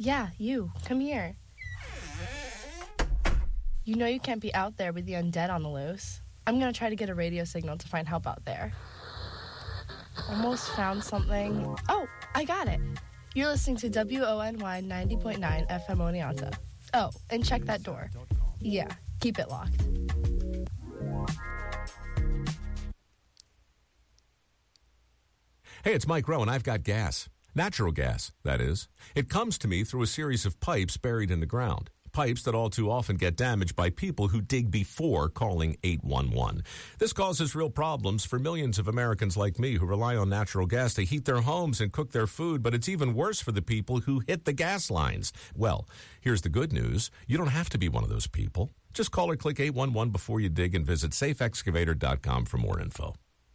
Yeah, you. Come here. You know you can't be out there with the undead on the loose. I'm gonna try to get a radio signal to find help out there. Almost found something. Oh, I got it. You're listening to WONY 90.9 FM Oneonta. Oh, and check that door. Yeah, keep it locked. Hey, it's Mike Rowe, and I've got gas. Natural gas, that is. It comes to me through a series of pipes buried in the ground. Pipes that all too often get damaged by people who dig before calling 811. This causes real problems for millions of Americans like me who rely on natural gas to heat their homes and cook their food, but it's even worse for the people who hit the gas lines. Well, here's the good news. You don't have to be one of those people. Just call or click 811 before you dig and visit safeexcavator.com for more info.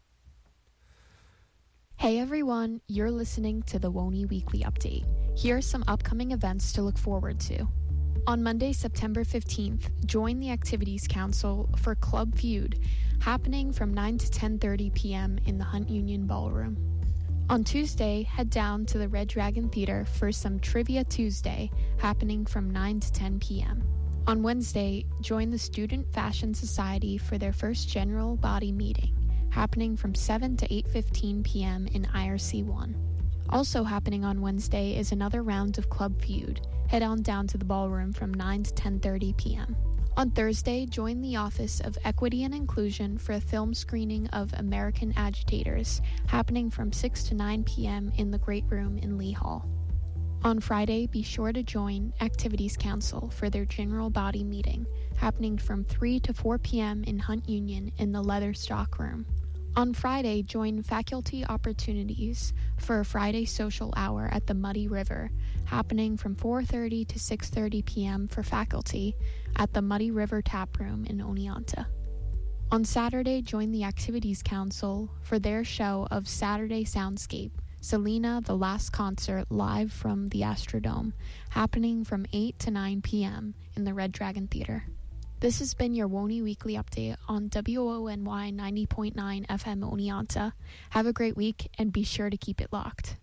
Hey everyone, you're listening to the WONY Weekly Update. Here are some upcoming events to look forward to. On Monday, September 15th, join the Activities Council for Club Feud, happening from 9 to 10:30 p.m. in the Hunt Union Ballroom. On Tuesday, head down to the Red Dragon Theater for some Trivia Tuesday, happening from 9 to 10 p.m. On Wednesday, join the Student Fashion Society for their first general body meeting, happening from 7 to 8:15 p.m. in IRC 1. Also happening on Wednesday is another round of Club Feud. Head on down to the ballroom from 9 to 10:30 p.m. On Thursday, join the Office of Equity and Inclusion for a film screening of American Agitators, happening from 6 to 9 p.m. in the Great Room in Lee Hall. On Friday, be sure to join Activities Council for their general body meeting, happening from 3 to 4 p.m. in Hunt Union in the Leather Stock Room. On Friday, join Faculty Opportunities for a Friday social hour at the Muddy River, happening from 4:30 to 6:30 p.m. for faculty at the Muddy River Tap Room in Oneonta. On Saturday, join the Activities Council for their show of Saturday Soundscape, Selena, the Last Concert, live from the Astrodome, happening from 8 to 9 p.m. in the Red Dragon Theater. This has been your WONY Weekly Update on WONY 90.9 FM Oneonta. Have a great week, and be sure to keep it locked.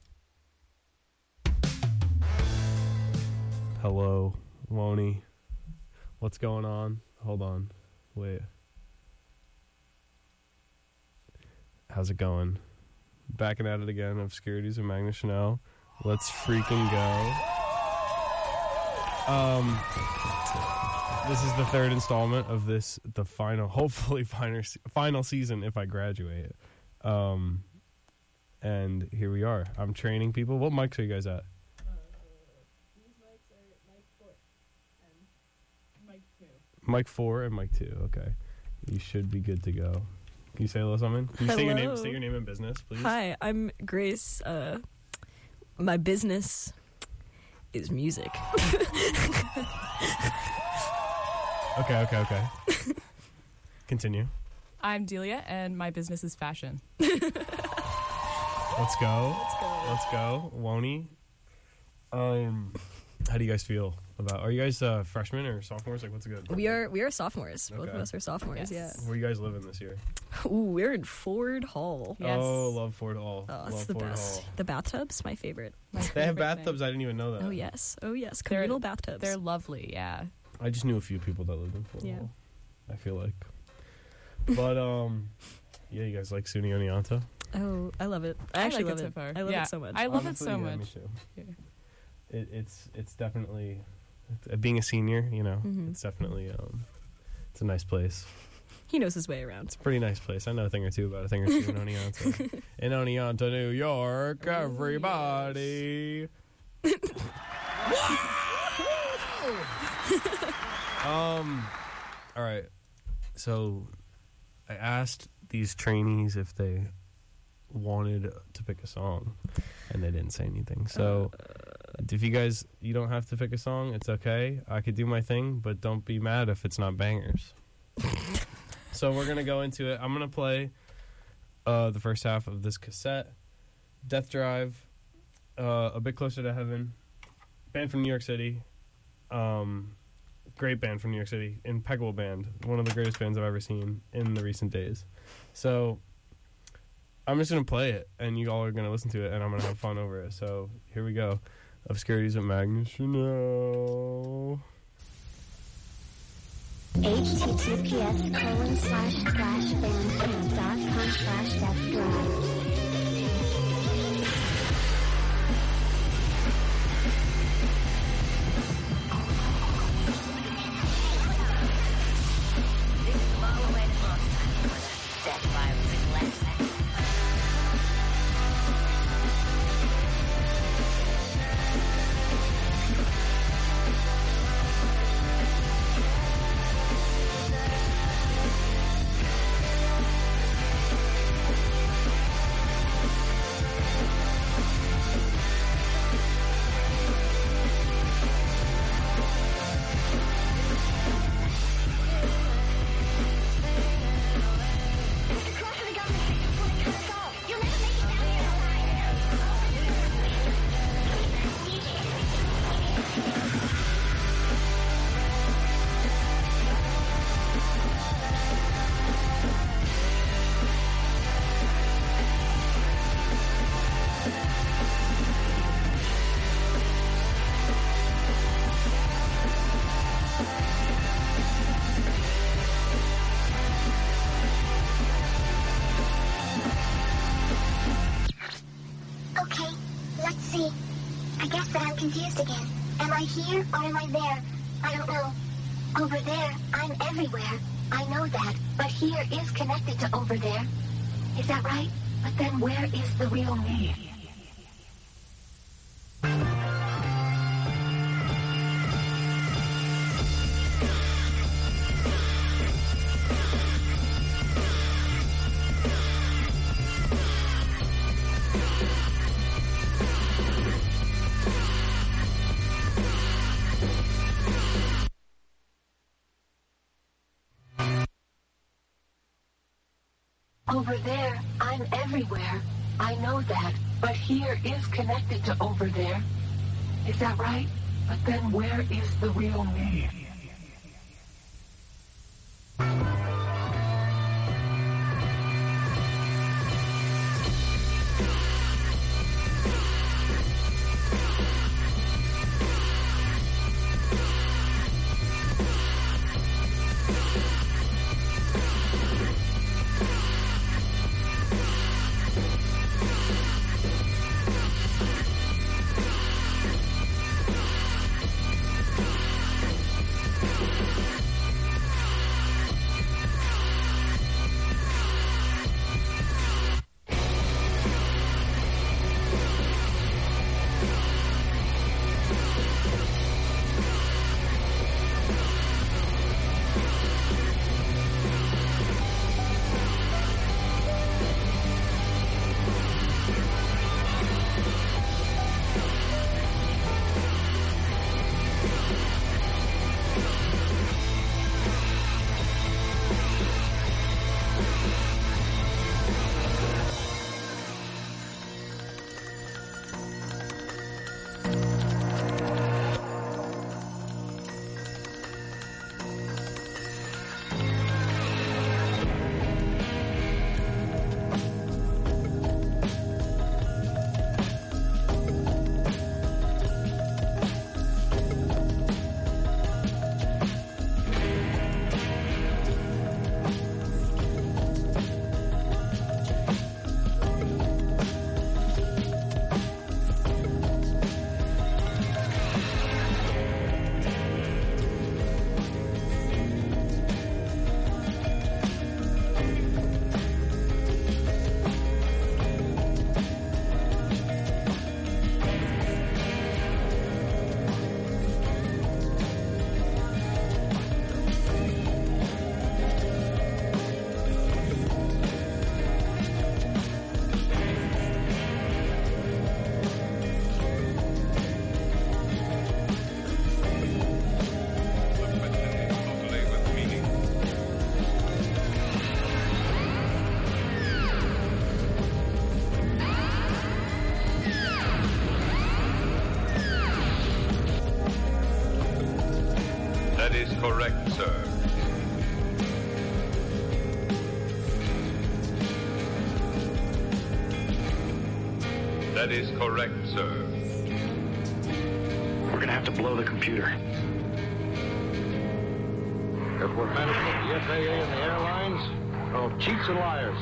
Hello, WONY. What's going on? Hold on. Wait. How's it going? Backing at it again. Obscurities of Magnus Chanel. Let's freaking go. This is the third installment of the final, hopefully final season if I graduate. And here we are. I'm training people. What mics are you guys at? These mics are mic 4 and mic 2. Mic 4 and mic 2. Okay. You should be good to go. Can you say hello, someone? Can you say your name and business, please? Hi, I'm Grace. My business is music. Okay. Continue. I'm Delia, and my business is fashion. Let's go. WONY. How do you guys feel about? Are you guys freshmen or sophomores? Like, what's good? We are sophomores. Okay. Both of us are sophomores. Yes. Yeah. Where are you guys living this year? Ooh, we're in Ford Hall. Yes. Oh, love Ford Hall. Oh, it's love the Ford best. Hall. The bathtubs, my favorite. They have bathtubs. I didn't even know that. Oh yes. Communal bathtubs. They're lovely, yeah. I just knew a few people that lived in Ford Yeah. Hall. I feel like. But yeah, you guys like SUNY Oneonta? Oh, I love it. I actually like love it so it. far. I love Yeah, it so much. I love Honestly, it so yeah, much. Me too. Yeah. It's definitely being a senior. You know, Mhm. it's definitely it's a nice place. He knows his way around. It's a pretty nice place. I know a thing or two about a thing or two in Oneonta. In Oneonta, New York, everybody. All right. So I asked these trainees if they wanted to pick a song, and they didn't say anything. So if you don't have to pick a song. It's okay. I could do my thing, but don't be mad if it's not bangers. So we're going to go into it. I'm going to play the first half of this cassette. Death Drive, A Bit Closer to Heaven, band from New York City. Great band from New York City. Impeccable band. One of the greatest bands I've ever seen in the recent days. So I'm just going to play it, and you all are going to listen to it, and I'm going to have fun over it. So here we go. Obscurities with Magnus Chanel. https://bandcamp.com/deathgrive. confused again. Am I here or am I there? I don't know. Over there, I'm everywhere. I know that, but here is connected to over there. Is that right? But then where is the real me? Over there, I'm everywhere. I know that, but here is connected to over there. Is that right? But then where is the real me? That is correct, sir. That is correct, sir. have to blow the computer. That's what management, the FAA, and the airlines are all cheats and liars.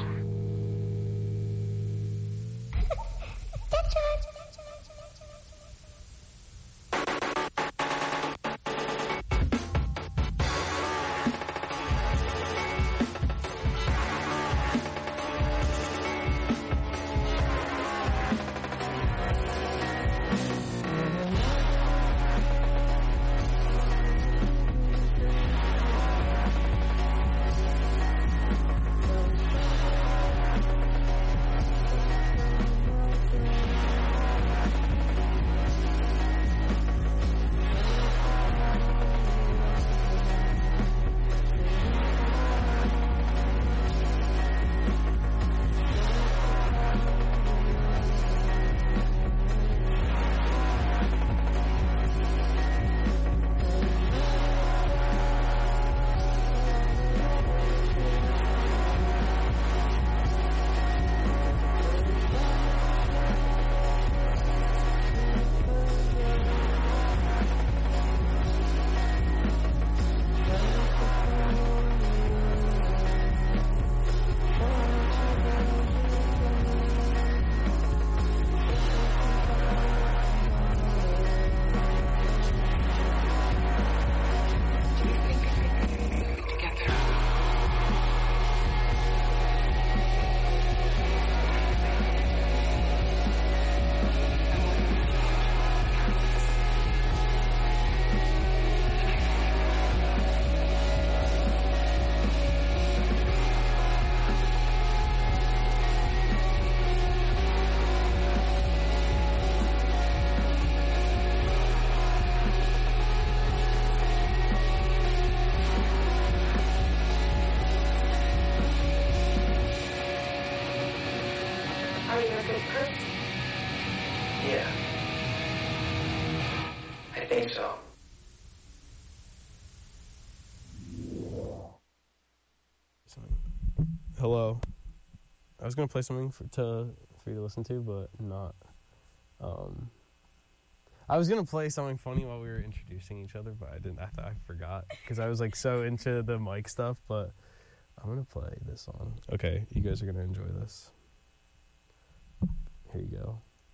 Yeah. I think so. Hello. I was gonna play something for you to listen to, but not. I was gonna play something funny while we were introducing each other, but I didn't. I forgot because I was like so into the mic stuff. But I'm gonna play this song. Okay, you guys are gonna enjoy this. Here you go.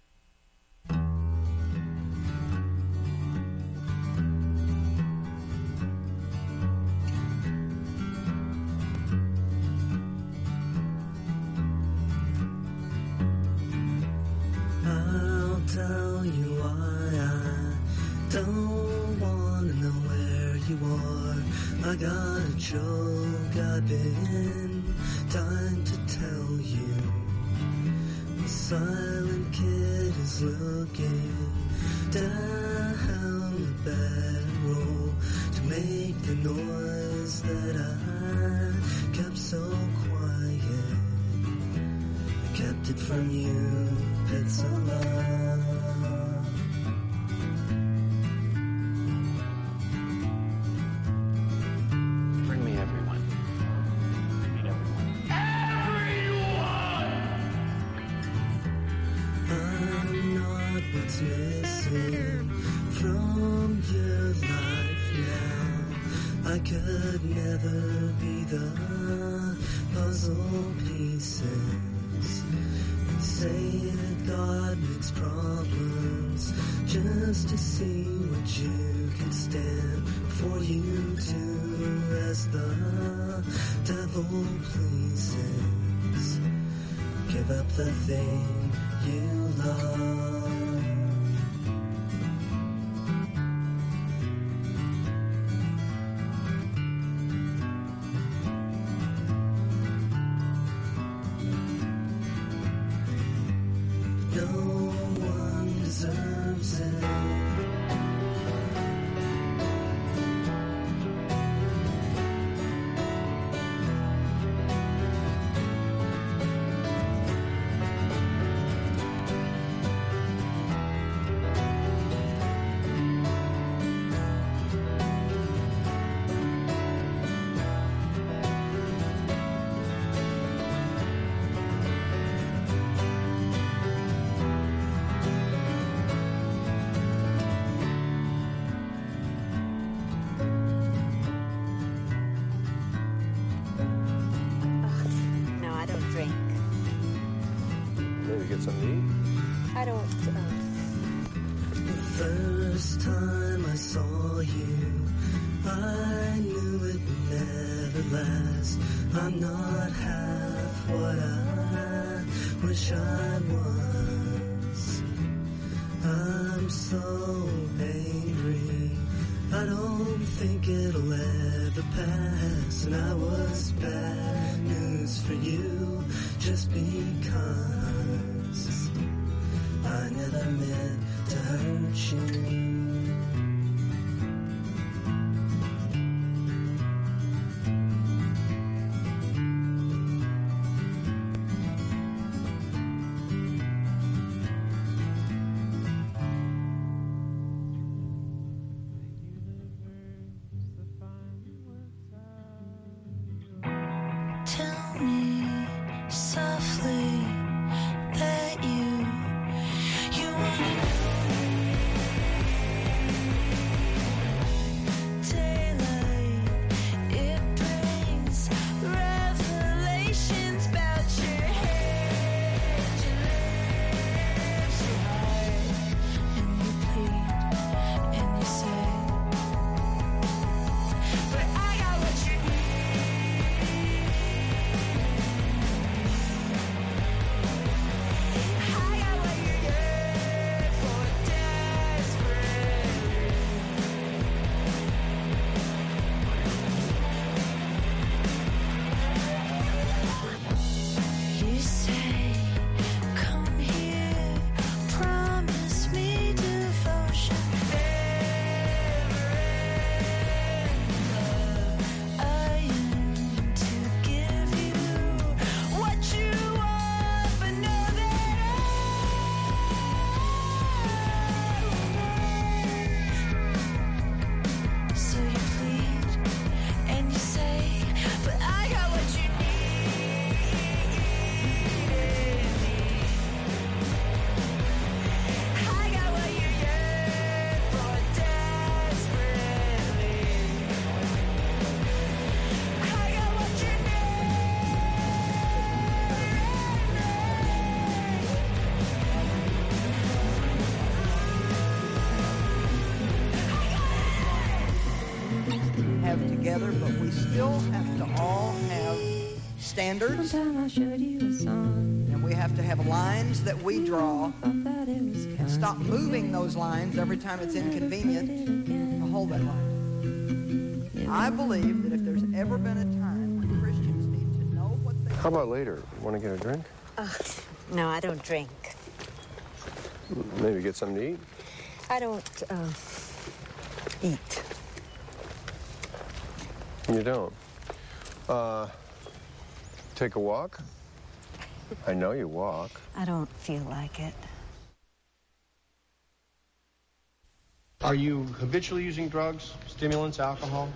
I'll tell you why I don't wanna know where you are. I got a joke I've been dying to tell you. The silent kid is looking down the barrel to make the noise that I kept so quiet. I kept it from you. It's a lie. Bring me everyone. I mean everyone. I'm not what's missing from your life now. I could never be the puzzle pieces. Say that God makes problems just to see what you can stand. For you to, as the devil pleases, give up the thing you love. Maybe get something to eat? I don't, The first time I saw you, I knew it would never last. I'm not half what I wish I was. I'm so angry, I don't think it'll ever pass. And I was bad news for you just because I never meant to hurt you. Tell me softly that you want to daylight. It brings revelations about your head, your lips, your heart, and you plead and you say, but I got what you need. You say, come here, promise me devotion never end. I am to give you what you want, but know that I so you plead and you say, but I got what you need. I got what you yearn for desperately. I got what you have together, but we still have to all have standards. And we have to have lines that we draw and stop moving those lines every time it's inconvenient to hold that line. I believe that if there's ever been a time when Christians need to know what they... How about later? Want to get a drink? no, I don't drink. Maybe get something to eat? I don't, eat. You don't? Take a walk? I know you walk. I don't feel like it. Are you habitually using drugs, stimulants, alcohol?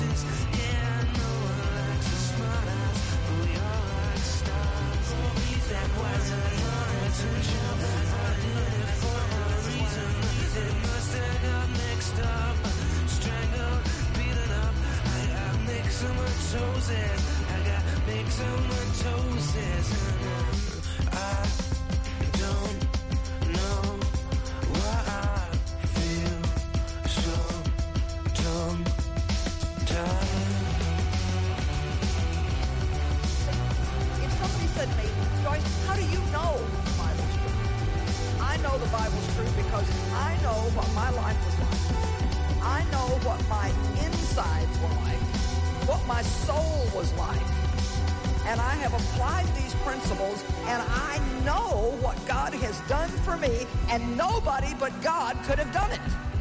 roses. Yeah, no one likes a smart ass, but we all like stars. That was a intention, I did it for a reason. It must have got mixed up, strangled, beaten up. I got myxomatosis. I got myxomatosis. I don't know why I feel so tongue-tied. If somebody said to me, Joyce, how do you know the Bible's true? I know the Bible's true because I know what my life was like. I know what my insides were like, what my soul was like. And I have applied these principles, and I know what God has done for me, and nobody but God could have done it.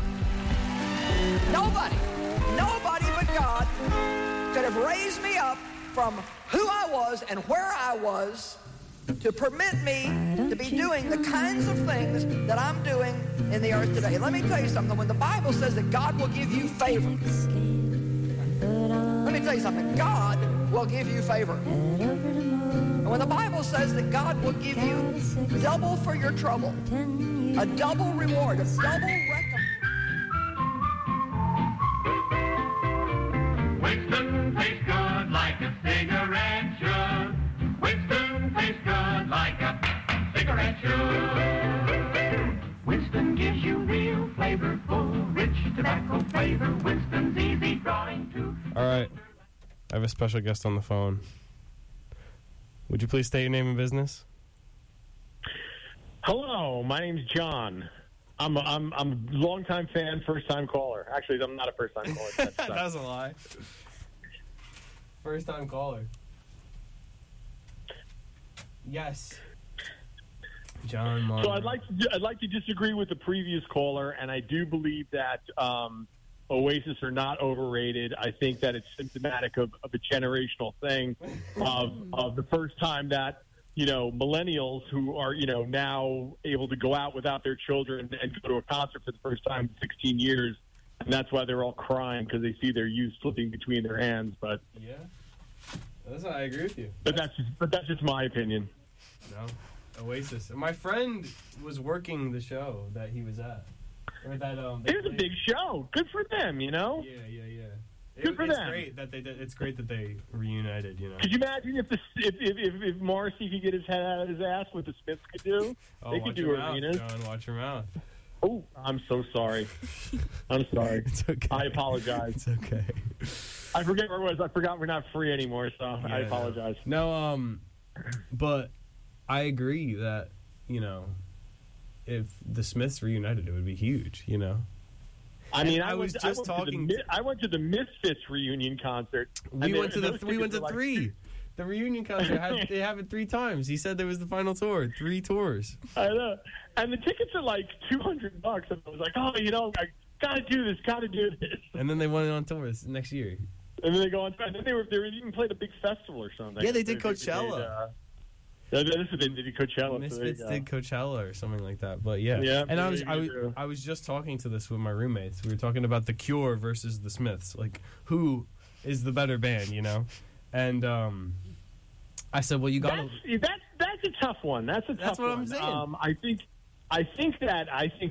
Nobody but God could have raised me up from who I was and where I was to permit me to be doing the kinds of things that I'm doing in the earth today. Let me tell you something. When the Bible says that God will give you favor, let me tell you something. God will give you favor. And when the Bible says that God will give you double for your trouble, a double reward, a double recompense. Winston tastes good like a cigarette should. Winston tastes good like a cigarette should. Winston gives you real flavorful, rich tobacco flavor. Winston's easy drawing too. All right. I have a special guest on the phone. Would you please state your name and business? Hello, my name's John. I'm a longtime fan, first time caller. Actually, I'm not a first time caller. That's a lie. First time caller. Yes. John Marr. So I'd like to disagree with the previous caller, and I do believe that Oasis are not overrated. I think that it's symptomatic of a generational thing of the first time that, you know, millennials who are, you know, now able to go out without their children and go to a concert for the first time in 16 years. And that's why they're all crying, because they see their youth slipping between their hands. But yeah, I agree with you. But that's just my opinion. No, Oasis. My friend was working the show that he was at. Or that it was a big show. Good for them, you know. Yeah. Good for it's them. Great that it's great that they reunited. You know. Could you imagine if Morrissey could get his head out of his ass, what the Smiths could do? Oh, they could do arenas. John, watch your mouth. Oh, I'm so sorry. I'm sorry. It's okay. I apologize. It's okay. I forget where it was. I forgot we're not free anymore, so I apologize. No, but I agree that, you know, if the Smiths reunited, it would be huge, you know? I mean, I went to the Misfits reunion concert. We went to three. The reunion concert, they have it 3 times. He said there was the final tour, 3 tours. I know. And the tickets are like $200. And I was like, oh, you know, I got to do this. And then they went on tour next year. And then they go on. And then they even played a big festival or something. Yeah, they did Coachella. This is they did Coachella. Misfits did Coachella or something like that. But yeah. And I was just talking to this with my roommates. We were talking about The Cure versus the Smiths. Like, who is the better band, you know? And I said, well, you got to... That's a tough one. That's a tough one. That's what I'm saying. I think that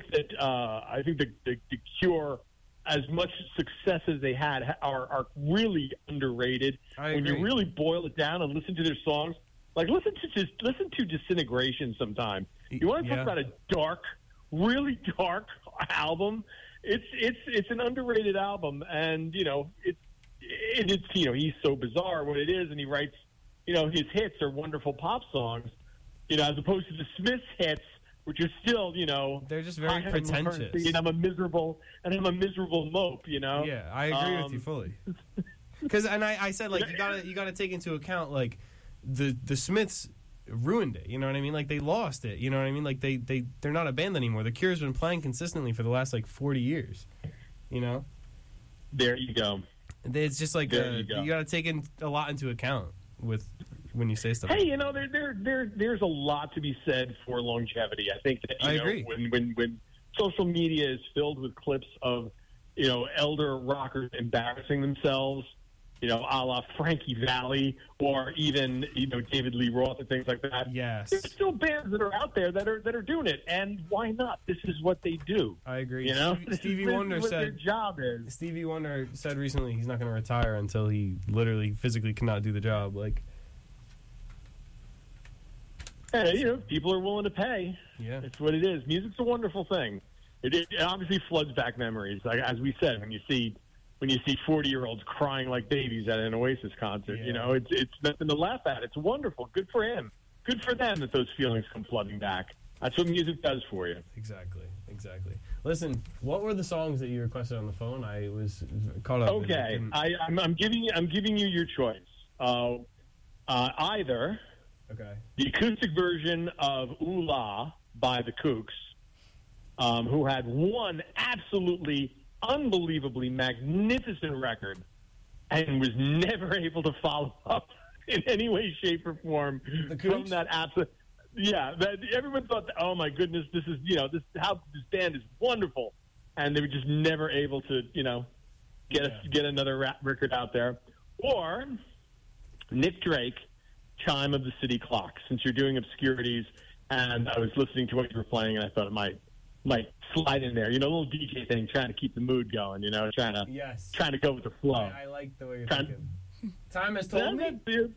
the Cure, as much success as they had, are really underrated. When you really boil it down and listen to their songs, like listen to Disintegration sometime. You want to talk about a dark, really dark album? It's an underrated album, and you know it's you know, he's so bizarre what it is, and he writes, you know, his hits are wonderful pop songs, you know, as opposed to the Smiths hits, which are still, you know, they're just very pretentious. And I'm a miserable mope, you know. Yeah, I agree with you fully. Because I said, like, you gotta take into account, like, the Smiths ruined it, you know what I mean? Like, they lost it, you know what I mean? Like, they're not a band anymore. The Cure's been playing consistently for the last, like, 40 years, you know? There you go. It's just like you got to take a lot into account with when you say stuff. Hey, you know, there's a lot to be said for longevity. I think that I agree. When social media is filled with clips of elder rockers embarrassing themselves, a la Frankie Valli or even, David Lee Roth and things like that. Yes. There's still bands that are out there that are doing it, and why not? This is what they do. I agree. Stevie Wonder said their job is. Stevie Wonder said recently he's not going to retire until he literally physically cannot do the job. Like, hey, people are willing to pay. Yeah, it's what it is. Music's a wonderful thing. It obviously floods back memories. Like as we said, when you see 40-year-olds crying like babies at an Oasis concert, it's nothing to laugh at. It's wonderful. Good for him. Good for them that those feelings come flooding back. That's what music does for you. Exactly. Listen, what were the songs that you requested on the phone? I was caught up. Okay, I'm giving you your choice. Either the acoustic version of Ooh La by the Kooks, who had one absolutely unbelievably magnificent record and was never able to follow up in any way, shape, or form from that absolute. Yeah, everyone thought, oh my goodness, this is this band is wonderful, and they were just never able to get another rap record out there. Or Nick Drake, Chime of the City Clock. Since you're doing obscurities, and I was listening to what you were playing, and I thought it might slide in there. A little DJ thing, trying to keep the mood going. Trying to go with the flow. I like the way you're thinking. Time Has Told Me.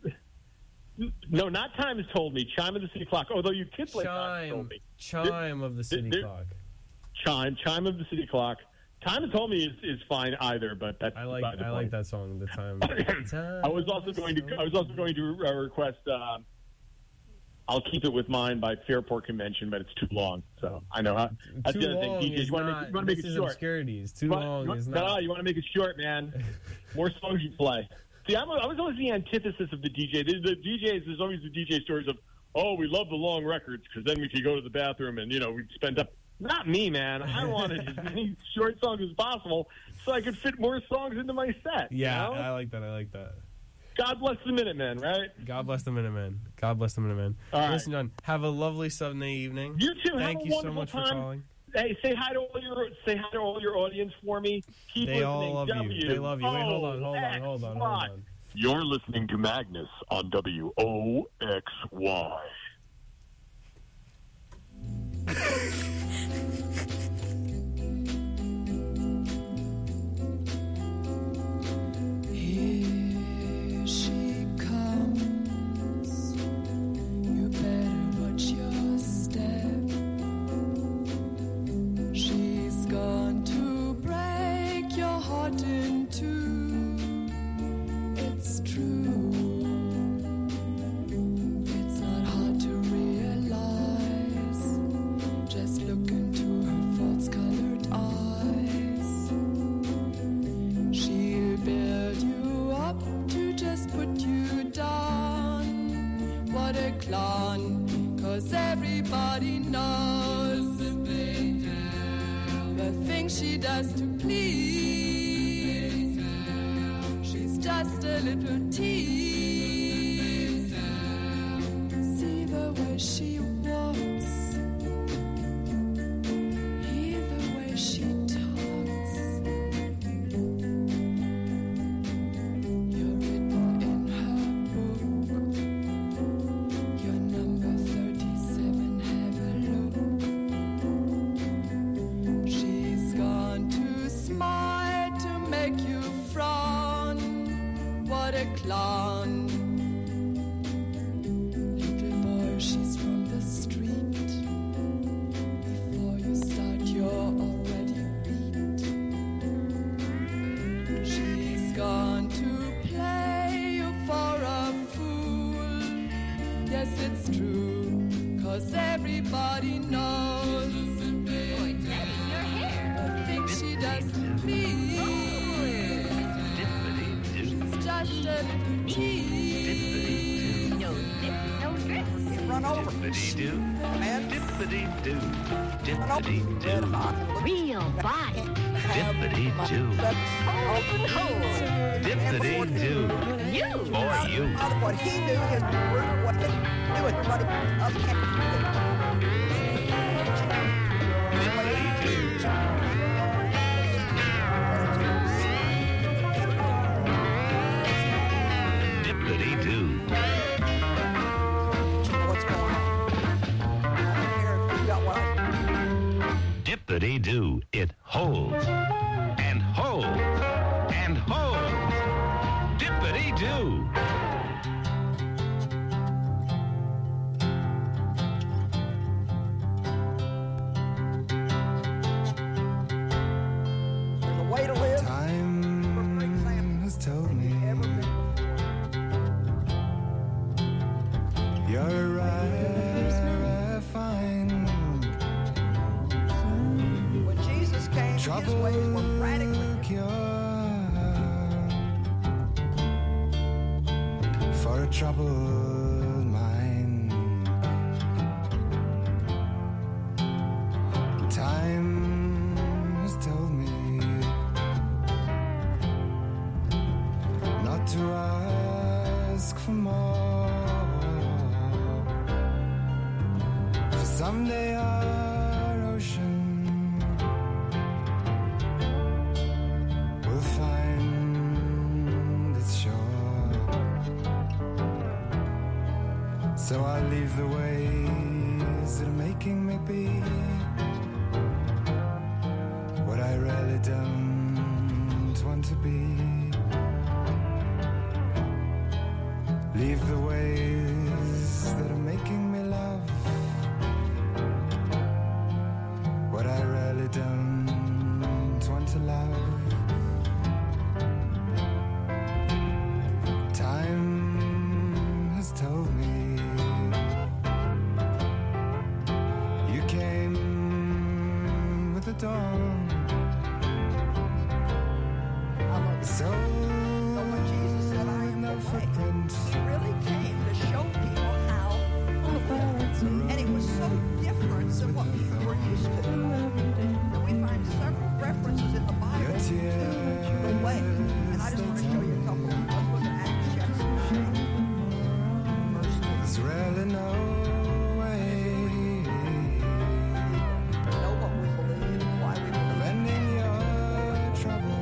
No, not Time Has Told Me. Chime of the City Clock. Although you could play Time Has Told Me. Chime of the City Clock. Chime of the City Clock. Time Has Told Me is fine either, but that's I like that song. The time. I was also going to request. I'll Keep It With Mine by Fairport Convention, but it's too long. So I know that's the other thing. DJs, you want to make it short. Obscurities. Too long is not. No, you want to make it short, man. More songs you play. See, I was always the antithesis of the DJ. The DJs, there's always the DJ stories of, we love the long records because then we could go to the bathroom and, we'd spend up. Not me, man. I wanted as many short songs as possible so I could fit more songs into my set. Yeah, I like that. God bless the Minutemen, right? God bless the Minutemen. All right. Listen, John, have a lovely Sunday evening. You too. Thank you so much for calling. Hey, say hi to all your audience for me. Keep they all listening. love you. They love you. Wait, hold on. You're listening to Magnus on WOXY. Here she comes. You better watch your step. She's gone to break your heart in two. It's true. It's not hard to realize. Just look into her false-colored eyes. She'll build you up to just put you down. What a clown, 'cause everybody knows the things she does to please. She's just a little tease. See the way she walks, hear the way she talks. You're written in her book. You're number 37, have a look. She's gone to smile to make you frown. What a clown. Little boy, she's from the street. Before you start, you're already beat. She's gone to play you for a fool. Yes, it's true, 'cause everybody knows. Boy, Teddy, your hair. The things she does to me. She's just a little tease. No drip. Run over. Dippity-doo. Man. Dippity-doo. Dippity-doo. Real body. Dippity-doo. Open hole. Dippity-doo. You. For you. Out of what he knew, his what he knew, his buddy up It holds and holds and holds. Dippity-doo. There's a way to live. Time has told me you're right, fine. When Jesus came, his ways were radically for a troubled mind. Time has told me not to ask for more. For someday our ocean will find its shore. So I'll leave the ways that are making me be what I really don't want to be. Leave the ways that are making me love what I really don't want to love. Time has told me you came with the dawn. So when Jesus said, I am the way, he really came to show people how to live. And it was so different than what people were used to. And we find several references in the Bible to the way. And I just want to show you a couple. Let's look at Acts chapter 9. There's really no way. Know what we believe and why we believe. Lending your trouble.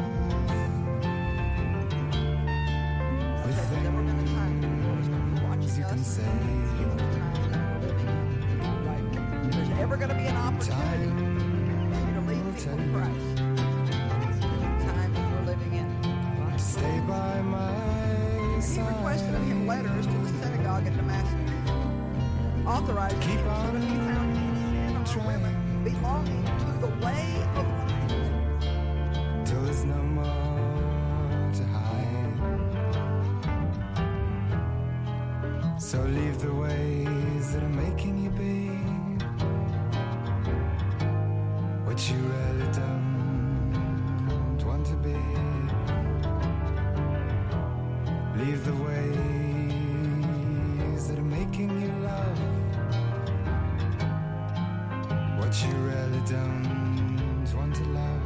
There's never been a time when the world's going to be watching You can us. say If there's ever going to be an opportunity for you to lead people to Christ, it's the time that we're living in. stay by my And he requested of him letters to the synagogue at Damascus, authorizing him so that he found men or women belonging to the way of life. till there's no more to hide. So leave the ways that are making you be what you really don't want to be. Leave the ways that are making you love what you really don't want to love.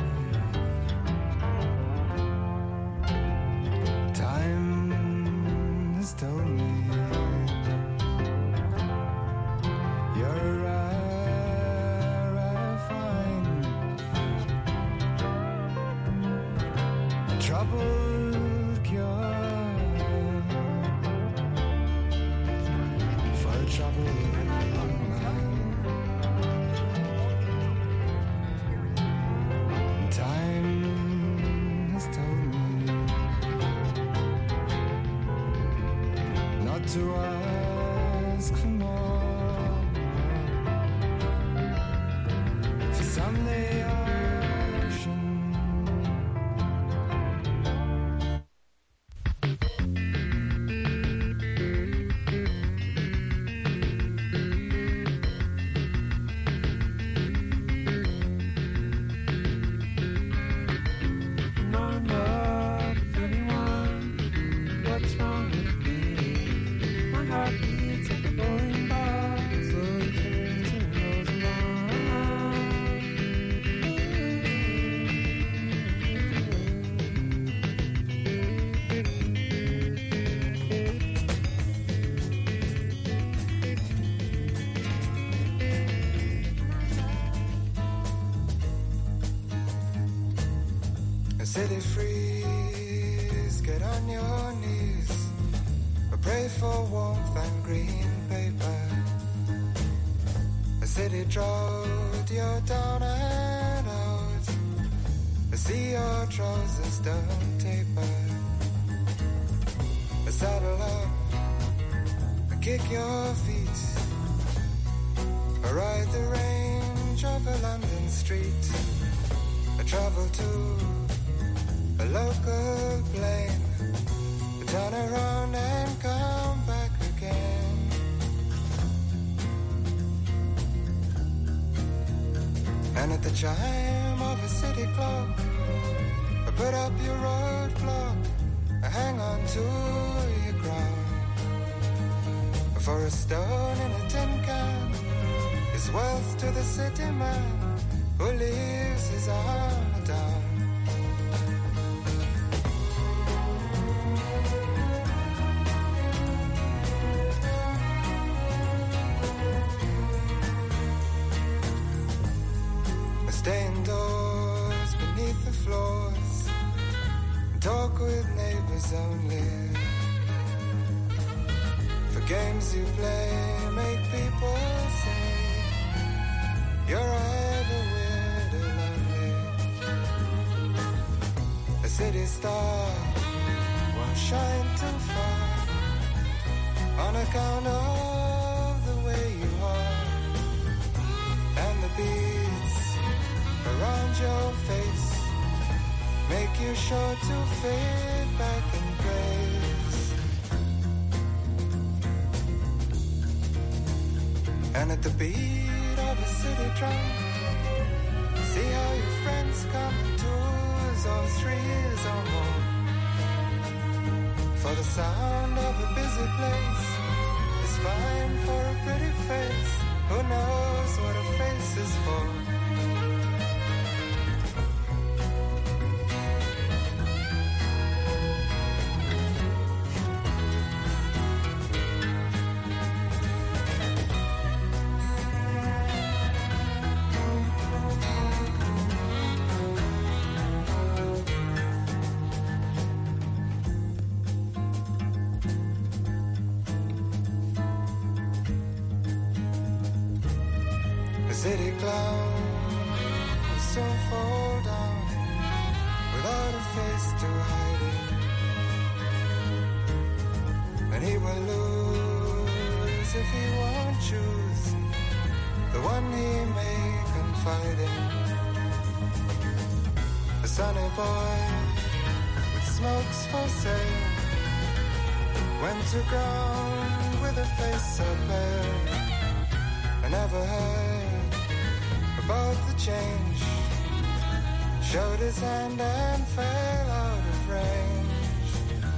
Time has told me you're right, fine. A troubled cure for a troubled mind. Time has told me not to ask for more. For someday ocean what's wrong with me? My heart beats at the boring bar, slowly turns and rolls along. A city freeze, get on your knees, pray for warmth and green paper. A city drought, you're down and out. I see your trousers don't taper. I saddle up, I kick your feet. I ride the range of a London street. I travel to a local plane. I turn around and come back again. And at the chime of a city clock, I put up your roadblock. I hang on to your crown. For a stone in a tin can is wealth to the city man who leaves his armor down. I stay indoors beneath the floors, talk with neighbors only. For games you play make people say you're either weird or lonely. A city star won't shine too far on account of the way you are. And the beads around your face make you sure to fade back in place. And at the beat of a city drum, see how your friends come in twos or threes or more. For the sound of a busy place is fine for a pretty face. Who knows what a face is for? City clown will soon fall down without a face to hide it. And he will lose if he won't choose the one he may confide in. A sunny boy with smokes for sale went to ground with a face so pale. I never heard about the change, showed his hand and fell out of range.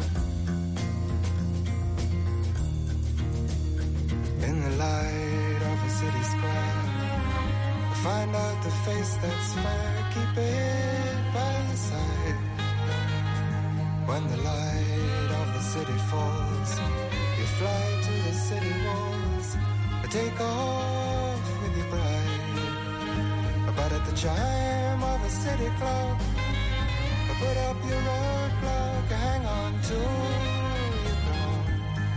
In the light of a city square, I find out the face that's fair, keep it by your side. When the light of the city falls, you fly to the city walls, I take off with your bride. But at the chime of a city clock, I put up your roadblock, I hang on to your crown.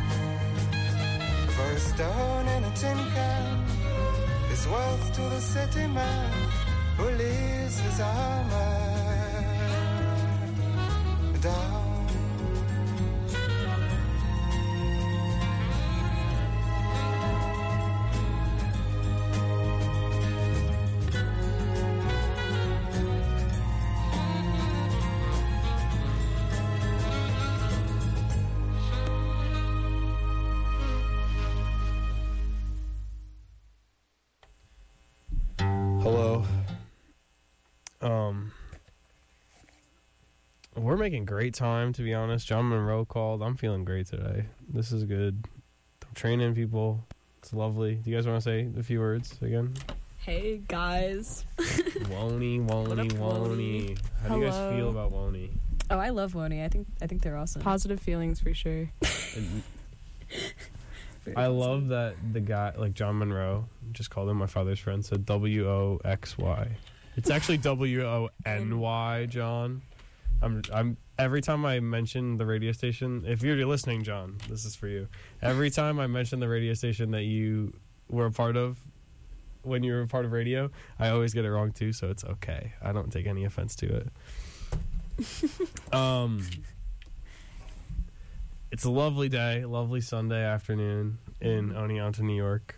For a stone in a tin can is wealth to the city man who leaves his armor down. Hello. We're making great time, to be honest. John Monroe called. I'm feeling great today. This is good. I'm training people. It's lovely. Do you guys want to say a few words again? Hey, guys. Woney. How do you guys feel about Woney? Oh, I love Woney. I think they're awesome. Positive feelings for sure. I love that the guy, like John Monroe, just called him my father's friend, said WOXY. It's actually WONY, John. I'm every time I mention the radio station, if you're listening, John, this is for you. Every time I mention the radio station that you were a part of, when you're a part of radio. I always get it wrong too, so it's okay. I don't take any offense to it. It's a lovely day, lovely Sunday afternoon in Oneonta, New York.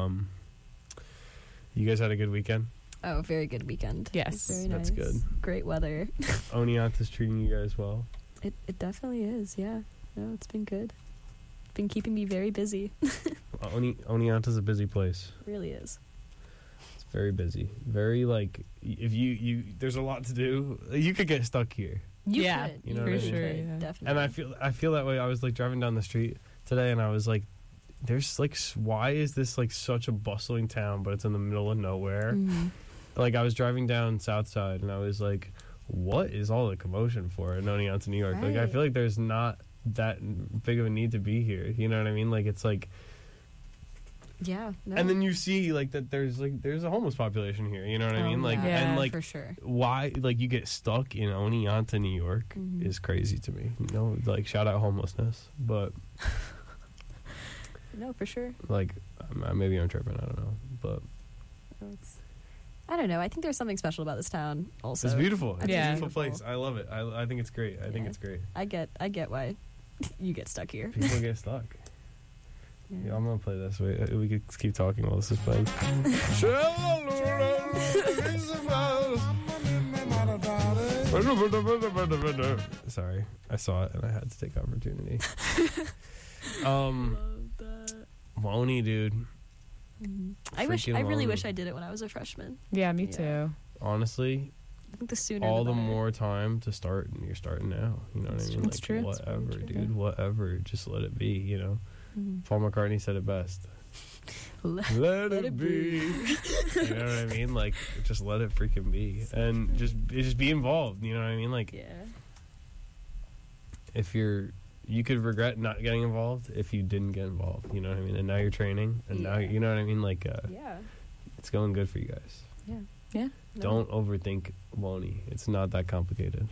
You guys had a good weekend? Oh, very good weekend. Yes. Very That's nice. good. Great weather. Oneonta's treating you guys well. It definitely is, yeah. No, it's been good. Been keeping me very busy. Oneonta's a busy place. It really is. It's very busy. Very, like, if you there's a lot to do. You could get stuck here. You Yeah, could. You know You what I really mean? could, Yeah. definitely. And I feel that way. I was like driving down the street today, and I was like, "There's like, why is this like such a bustling town, but it's in the middle of nowhere?" Like I was driving down South Side, and I was like, "What is all the commotion for in Oneonta, New York?" Like I Right. feel like there's not that big of a need to be here. You know what I mean? Like it's like, Yeah. No. and then you see like that there's a homeless population here. You know what I mean? Like yeah, and like for sure. why like you get stuck in Oneonta, New York is crazy to me. You know, like shout out homelessness, but No, for sure. like maybe I'm tripping. I don't know, but I don't know. I think there's something special about this town. Also, it's beautiful. It's Yeah. a beautiful place. I love it. I think it's great. I think it's great. I get why you get stuck here. People get stuck. Yeah, I'm gonna play this. We could keep talking while this is playing. Sorry, I saw it and I had to take opportunity. Woney, dude. I Freaking really Woney. wish I did it when I was a freshman. Yeah, me too. Honestly, I think the sooner all the the better. more time to start, and you're starting now. You know what I mean? That's Like true. whatever, That's very true. dude. Whatever. Just let it be. You know. Mhm. Paul McCartney said it best. Let it be. You know what I mean? Like, just let it freaking be, and just be involved. You know what I mean? Like, Yeah. if you could regret not getting involved if you didn't get involved. You know what I mean? And now you're training, and now you know what I mean. Like, Yeah. it's going good for you guys. Yeah. Yeah. Don't overthink Woney. It's not that complicated.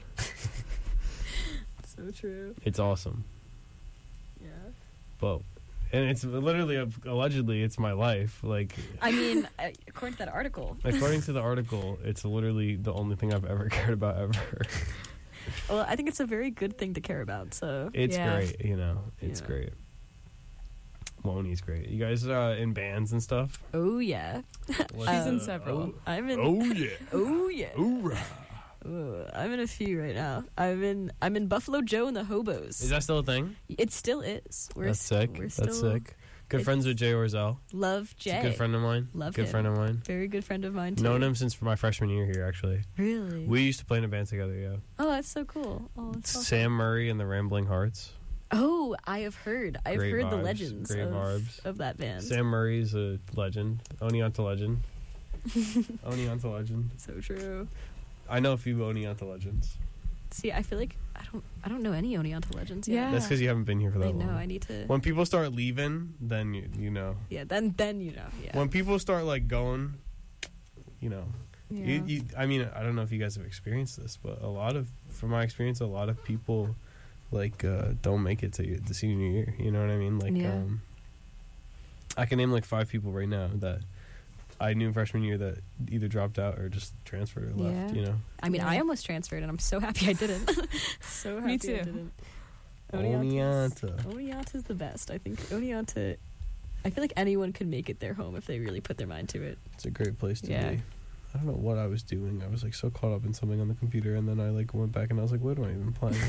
So true. It's awesome. Yeah. But, and it's literally, allegedly, it's my life. Like, I mean, according to that article. according to the article, it's literally the only thing I've ever cared about ever. Well, I think it's a very good thing to care about. So It's yeah. great, you know. It's Yeah. great. Woney's great. You guys in bands and stuff? Oh yeah. She's in several. I'm in. Oh yeah. Oh yeah. Hoorah. I'm in a few right now. I'm in Buffalo Joe and the Hobos. Is that still a thing? It still is. That's sick. We're That's still- sick. Good friends with Jay Orzel. Love Jay. He's a good friend of mine. Love good him. friend of mine. Very good friend of mine too. Known him since my freshman year here, actually. Really? We used to play in a band together, yeah. Oh, that's so cool. Oh, that's awesome. Sam Murray and the Rambling Hearts. Oh, I have heard. I've Great heard the vibes, legends great of, vibes. of that band. Sam Murray's a legend. Oneonta legend. Oneonta legend. So true. I know a few Oneonta legends. See, I feel like I don't know any Oneonta legends yet. Yeah. That's because you haven't been here for that I long. know. I need to. When people start leaving, then you know. Yeah. Then you know. Yeah. When people start like going, you know. Yeah. I mean, I don't know if you guys have experienced this, but from my experience, a lot of people like don't make it to the senior year. You know what I mean? Like, Yeah. I can name like 5 people right now that I knew freshman year that either dropped out or just transferred or left. Yeah. You know. I mean, I almost transferred, and I'm so happy I didn't. So happy Me too. I didn't. Oneonta. Oneonta's the best. I think Oneonta. I feel like anyone could make it their home if they really put their mind to it. It's a great place to Yeah. be. I don't know what I was doing. I was like so caught up in something on the computer, and then I like went back and I was like, what am I even playing?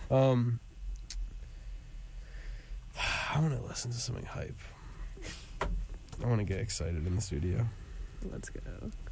I want to listen to something hype. I want to get excited in the studio. Let's go.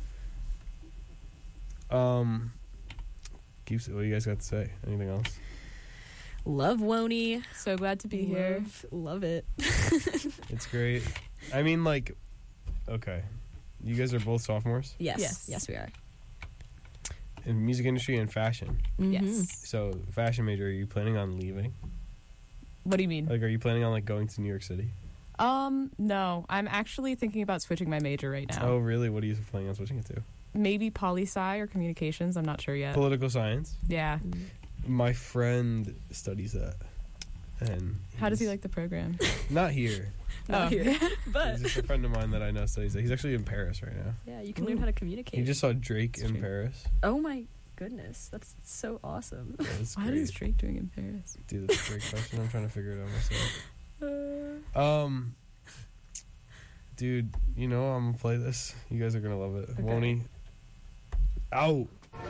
What do you guys got to say? Anything else? Love Woney. So glad to be here. Love it. It's great. I mean, like, okay, you guys are both sophomores Yes, we are. in music industry and fashion. Yes. So, fashion major. Are you planning on leaving? What do you mean? Like, are you planning on like going to New York City? No. I'm actually thinking about switching my major right now. Oh, really? What are you planning on switching it to? Maybe poli-sci or communications. I'm not sure yet. Political science. Yeah. My friend studies that. And How does he like the program? Not here. Not here. But He's just a friend of mine that I know studies there. He's actually in Paris right now. yeah, you can learn how to communicate. He just saw Drake in Paris. Oh my goodness, that's so awesome. Yeah, it's What great. is Drake doing in Paris? Dude, that's a great question. I'm trying to figure it out myself. Dude, you know I'm gonna play this. You guys are gonna love it. Okay. Won't Ow!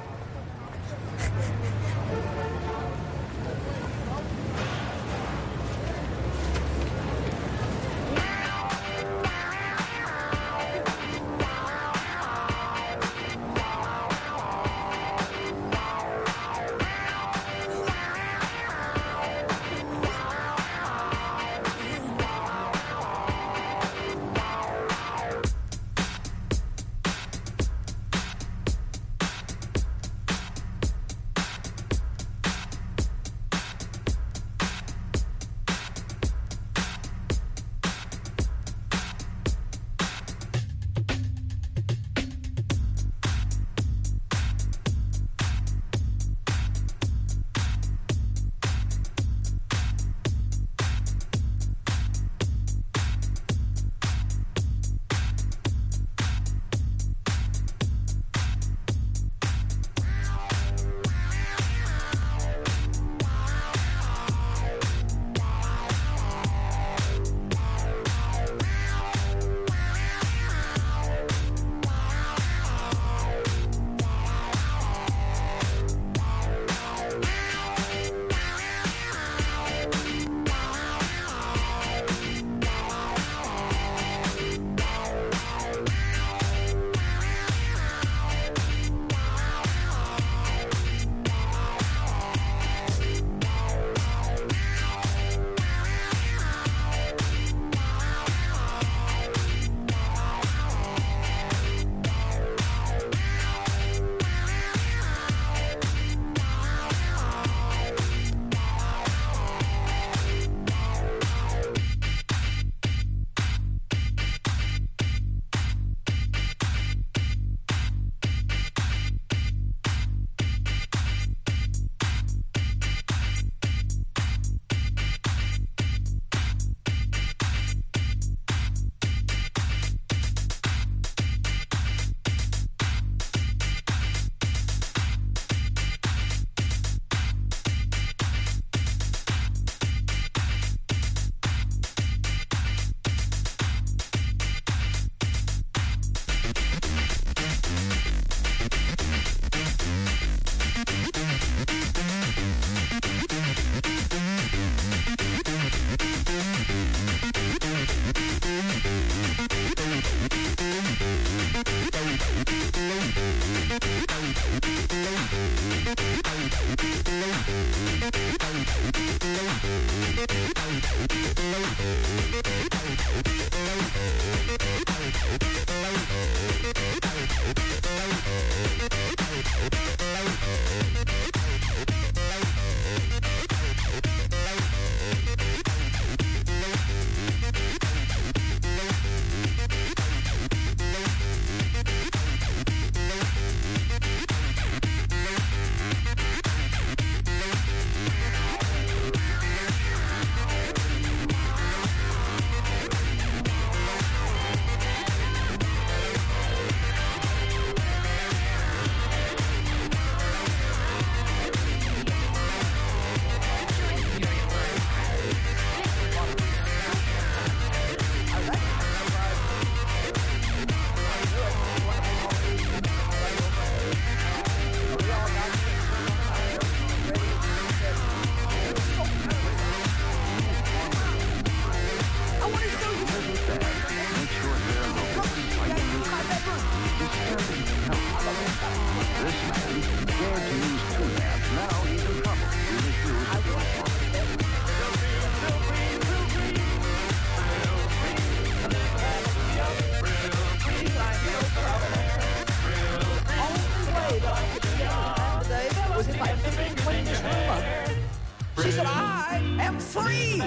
She said, I am free.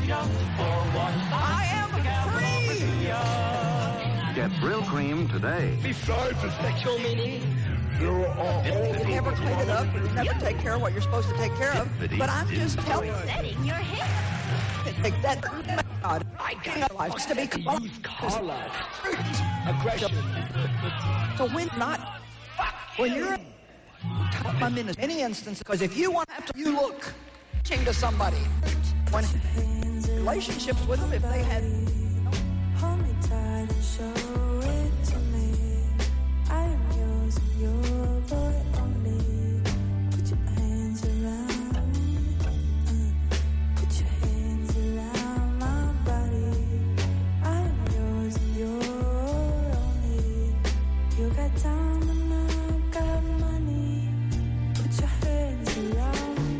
I am free. Get Brill Cream today. Besides the sexual meaning, you never clean it up. You never take care of what you're supposed to take care of. But I'm just telling you. Setting your hair. Take that, God. I got life to be used Carla. Aggression. So when not, when you're my minister, any instance, because if you want to have to, you look to somebody. When relationships with them, if they had. Hold me tight and show it to me. I am yours and your boy only. Put your hands around me. Put your hands around my body. I am yours and your only. You got time and I got money. Put your hands around me.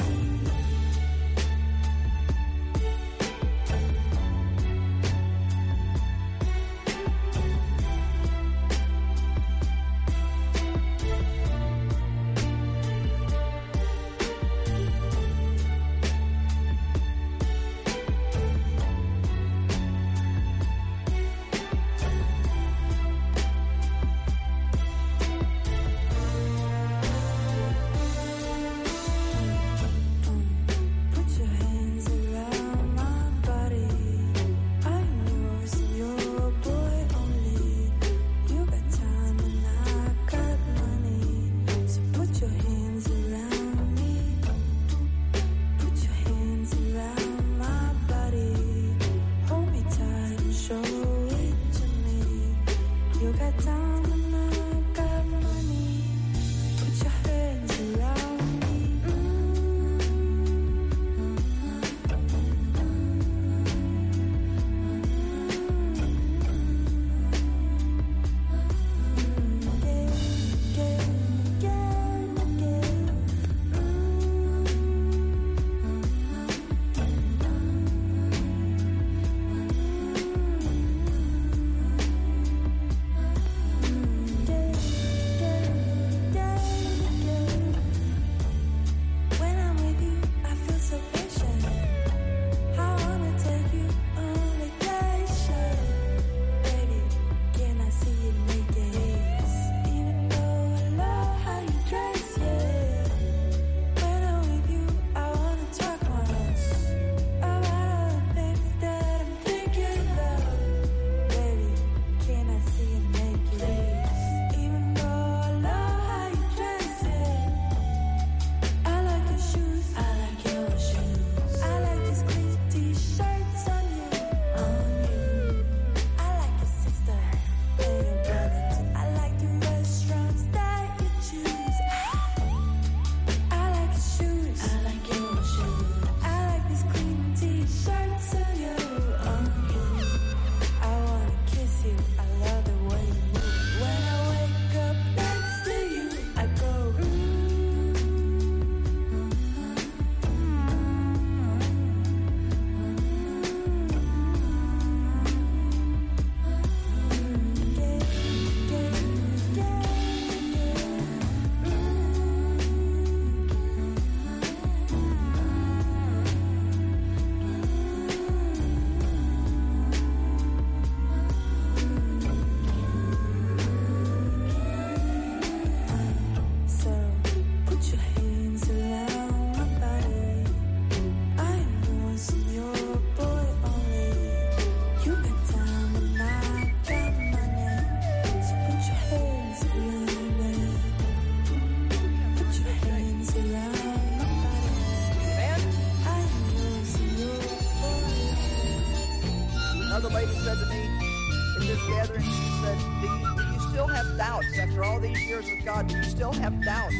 Another lady said to me in this gathering, she said, do you still have doubts after all these years with God? Do you still have doubts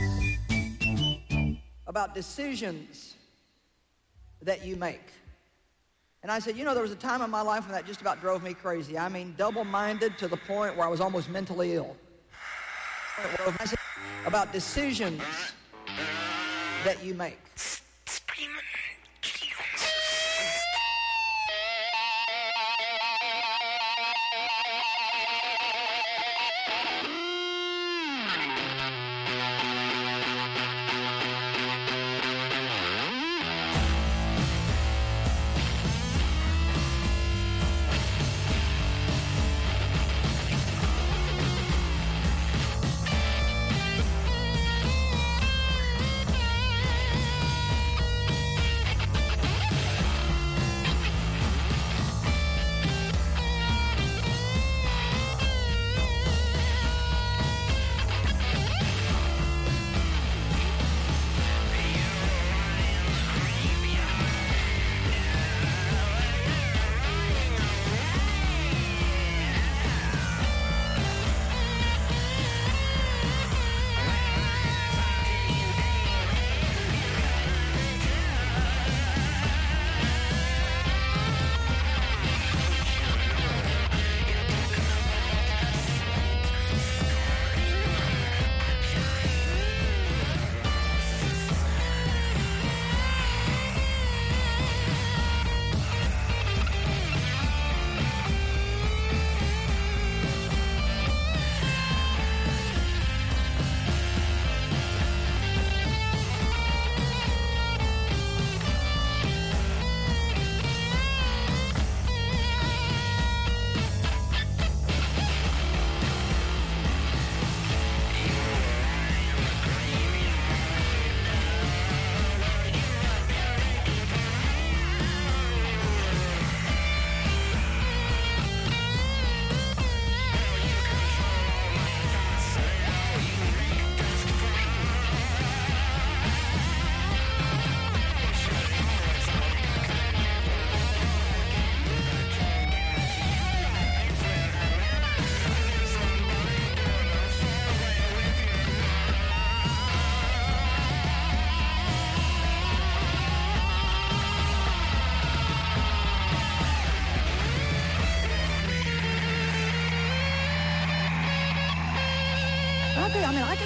about decisions that you make? And I said, you know, there was a time in my life when that just about drove me crazy. I mean, double-minded to the point where I was almost mentally ill. I said, about decisions that you make.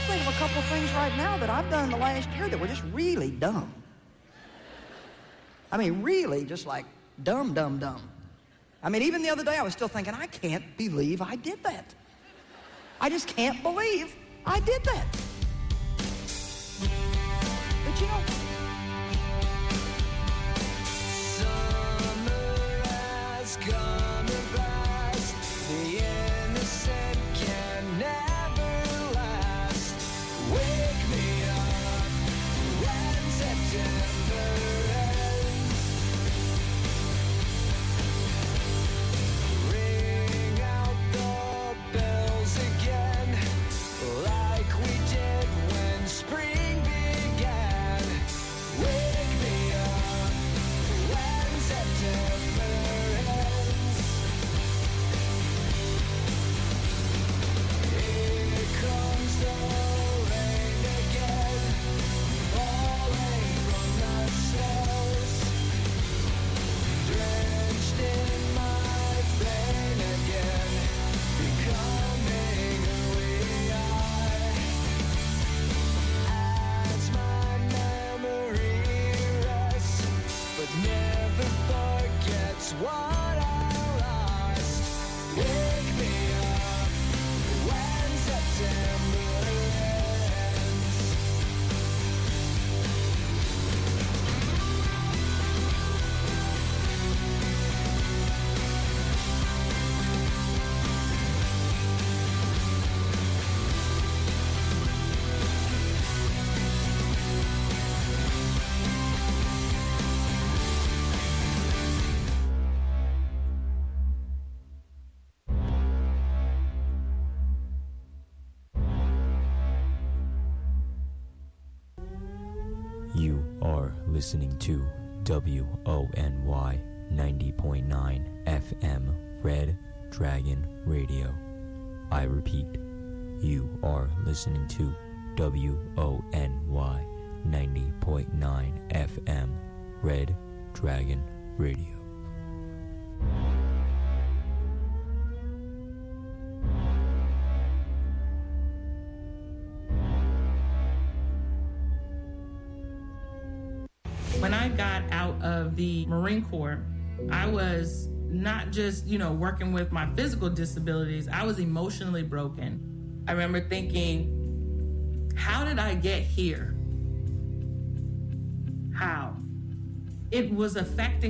think of a couple of things right now that I've done in the last year that were just really dumb. I mean, really just like dumb. I mean, even the other day I was still thinking, I can't believe I did that. I just can't believe I did that. But you know, summer has come and passed. The innocent can never last. Wake me up when September ends. Ring out the bells again, like we did when spring began. Wake me up when September ends. Here comes the rain again, falling from the stars, drenched in my pain again, becoming who we are. As my memory rests, but never forgets what I lost. Wake me up when September ends. You are listening to WONY 90.9 FM Red Dragon Radio. I repeat, you are listening to WONY 90.9 FM Red Dragon Radio. When I got out of the Marine Corps, I was not just, working with my physical disabilities, I was emotionally broken. I remember thinking, how did I get here? How? It was affecting